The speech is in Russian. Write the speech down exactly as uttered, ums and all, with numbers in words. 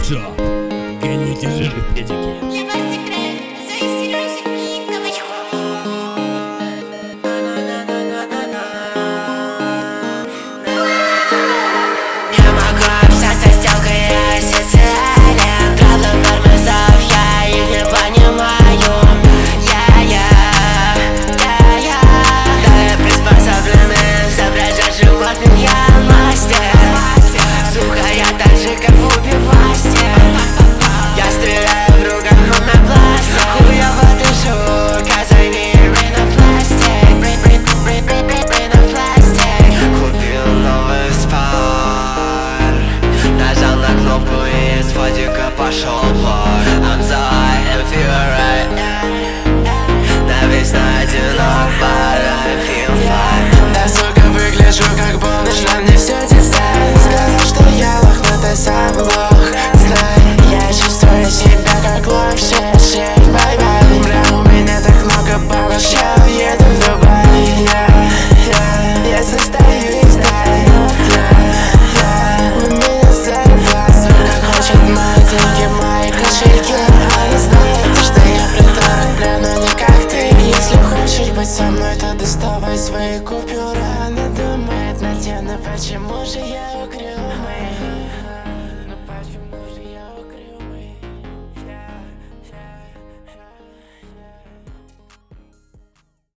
Топ. Гоните же педики. Для вас играет Зоя Сережа и Новачков. Я могу общаться с телкой, я асоциален. Правда, тормозов, я их не понимаю. Я-я, я-я. Да, я приспособленный изображать животных, я мастер. Сука, я так же, как в убивасте. Я стреляю в друга, но на пласте. Хуёво дышу, казани, ринопластик. Ринопластик. Купил новый спар, нажал на кнопку и из подика пошел пар. I'm so high and feel right. Навечно одинок, but I feel fine. Да, сука, выгляжу как бомж, но мне все дизайн. Сказал, что я лох, но ты сам лох. Знай, я чувствую себя как лох. Shit, shit, bye-bye. Бля, у меня так много бабок, я уеду в Дубай. Я, я, я состою из стаи. Я, я, у меня заебал. Сука хочет мои деньги, мои кошельки. Она знает, что я придурок, бля, но не как ты. Если хочешь быть со мной, то доставай свои купюры. Она думает, Надена, почему же я